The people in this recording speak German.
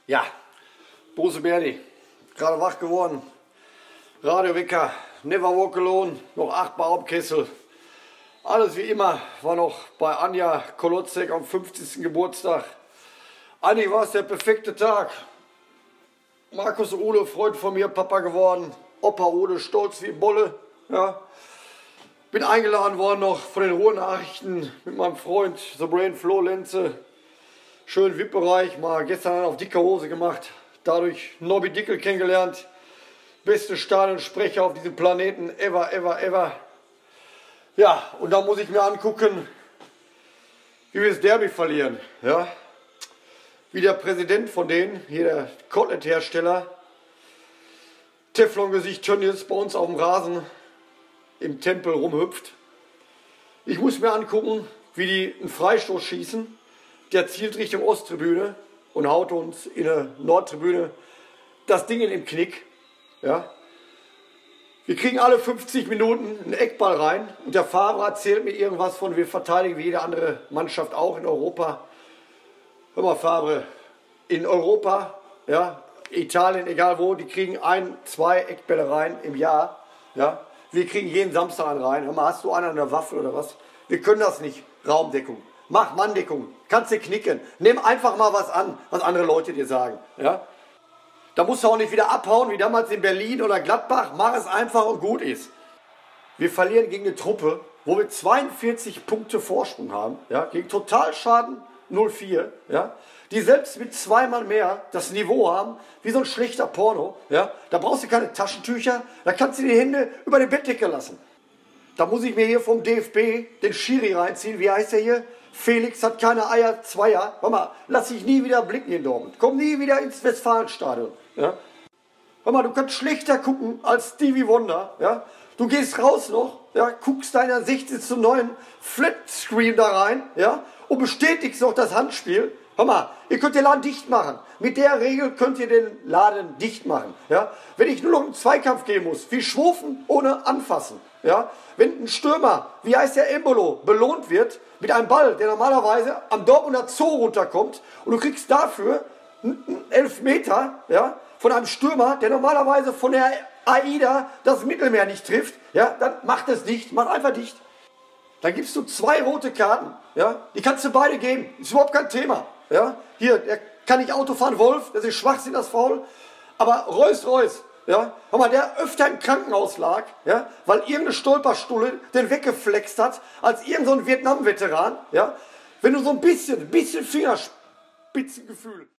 Ja, Bruce Berdi, gerade wach geworden. Radiowecker, Never Walk Alone, noch 8 Bar Kessel. Alles wie immer, war noch bei Anja Kolotzek am 50. Geburtstag. Eigentlich war es der perfekte Tag. Markus Uhle, Freund von mir, Papa geworden. Opa Uhle, stolz wie Bolle. Ja. Bin eingeladen worden noch von den Ruhrnachrichten mit meinem Freund The Brain Flo Lenze. Schön VIP-Bereich, mal gestern auf dicke Hose gemacht. Dadurch Nobby Dickel kennengelernt. Beste Stadionsprecher auf diesem Planeten ever. Ja, und da muss ich mir angucken, wie wir das Derby verlieren. Ja. Wie der Präsident von denen, hier der Kotelett-Hersteller, Teflon-Gesicht Tönnies bei uns auf dem Rasen im Tempel rumhüpft. Ich muss mir angucken, wie die einen Freistoß schießen. Der zielt Richtung Osttribüne und haut uns in der Nordtribüne das Ding in den Knick. Ja. Wir kriegen alle 50 Minuten einen Eckball rein und der Fahrer erzählt mir irgendwas von, wir verteidigen wie jede andere Mannschaft auch in Europa. Hör mal, Favre, in Europa, ja, Italien, egal wo, die kriegen 1, 2 Eckbälle rein im Jahr. Ja. Wir kriegen jeden Samstag einen rein. Hör mal, hast du einen an der Waffe oder was? Wir können das nicht. Raumdeckung. Mach Manndeckung. Kannst du knicken. Nimm einfach mal was an, was andere Leute dir sagen. Ja. Da musst du auch nicht wieder abhauen, wie damals in Berlin oder Gladbach. Mach es einfach und gut ist. Wir verlieren gegen eine Truppe, wo wir 42 Punkte Vorsprung haben. Ja, gegen Totalschaden 0,4. Ja, die selbst mit 2 Mann mehr das Niveau haben, wie so ein schlechter Porno. Ja, da brauchst du keine Taschentücher, da kannst du die Hände über die Bettdecke lassen. Da muss ich mir hier vom DFB den Schiri reinziehen. Wie heißt der hier? Felix hat keine Eier, Zweier. Hör mal, lass dich nie wieder blicken in Dortmund. Komm nie wieder ins Westfalenstadion. Ja? Hör mal, du kannst schlechter gucken als Stevie Wonder. Ja? Du gehst raus noch, ja? Guckst deiner 16:9 Flatscreen da rein, ja? Und bestätigst noch das Handspiel. Hör mal, ihr könnt den Laden dicht machen. Mit der Regel könnt ihr den Laden dicht machen. Ja? Wenn ich nur noch einen Zweikampf gehen muss, wie Schwufen ohne Anfassen. Ja? Wenn ein Stürmer, wie heißt der Embolo, belohnt wird mit einem Ball, der normalerweise am Dortmunder Zoo runterkommt und du kriegst dafür einen Elfmeter, ja, von einem Stürmer, der normalerweise von der AIDA das Mittelmeer nicht trifft, ja, dann mach das dicht, mach einfach dicht. Dann gibst du 2 rote Karten, ja, die kannst du beide geben, ist überhaupt kein Thema. Ja. Hier, der kann nicht Auto fahren, Wolf, das ist Schwachsinn, das Foul, aber Reus, ja, hör mal, der öfter im Krankenhaus lag, ja, weil irgendeine Stolperstulle den weggeflext hat, als irgend so ein Vietnam-Veteran, ja. Wenn du so ein bisschen Fingerspitzengefühl